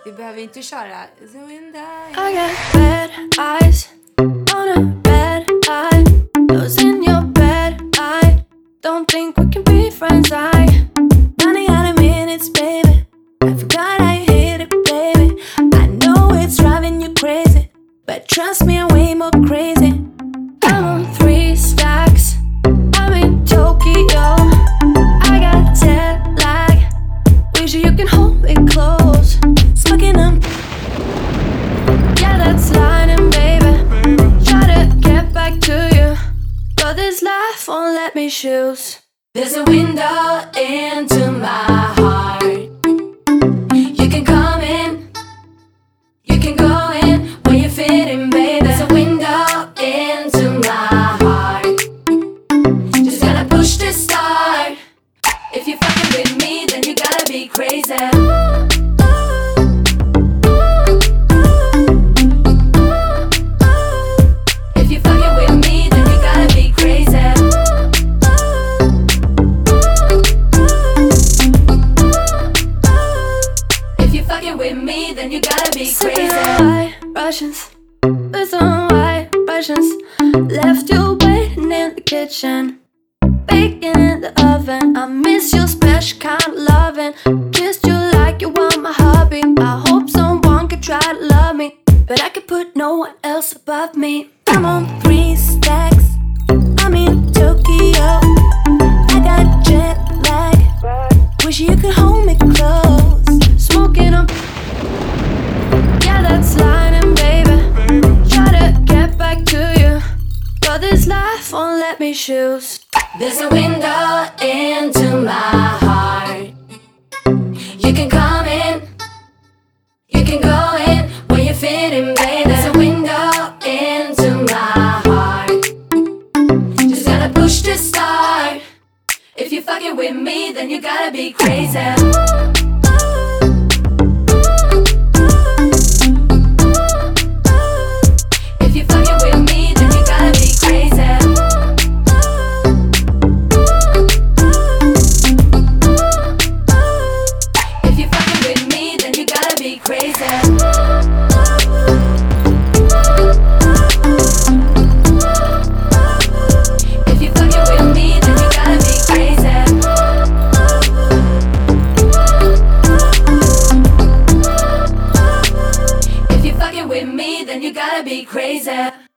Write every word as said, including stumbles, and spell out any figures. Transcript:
Vi behöver inte köra The window. I got bad eyes on a bad eye. Those in your bed, I don't think we can be friends. I running out of minutes, baby. I forgot I hit it, baby. I know it's driving you crazy, but trust me, I'm way more crazy. I'm on three stacks, I'm in Tokyo. I got jet lag, wish you can hold me close. Smoking them, yeah, that's lying, baby. Try to get back to you, but this life won't let me choose. There's a window into my heart. You can come in, you can go in when you fit in, baby. There's a window into my heart. Just gotta push to start. If you're fucking with me, then you gotta be crazy. If you're fucking with me, then you gotta be crazy. If you're fucking with me, then you gotta be Sipping crazy. on white Russians with some white Russians. Left you waiting in the kitchen, baking in the oven. I miss your special kind of loving. Kissed you like you were my hobby. I hope someone could try to love me, but I could put no one else above me. I'm on three stacks, I'm in Tokyo. I got jet lag, wish you could hold me close. Smoking up, yeah, that's lying, baby. Try to get back to you, but this life won't let me choose. There's a window into my heart. You can come in, you can go in when you fit in, baby. There's a window into my heart. Just gotta push to start. If you're fucking with me, then you gotta be crazy. If you're fucking with me, then you gotta be crazy. If you're fucking with me, then you gotta be crazy. If you're fucking with me, then you gotta be crazy. If you're fucking with me, then you gotta be crazy.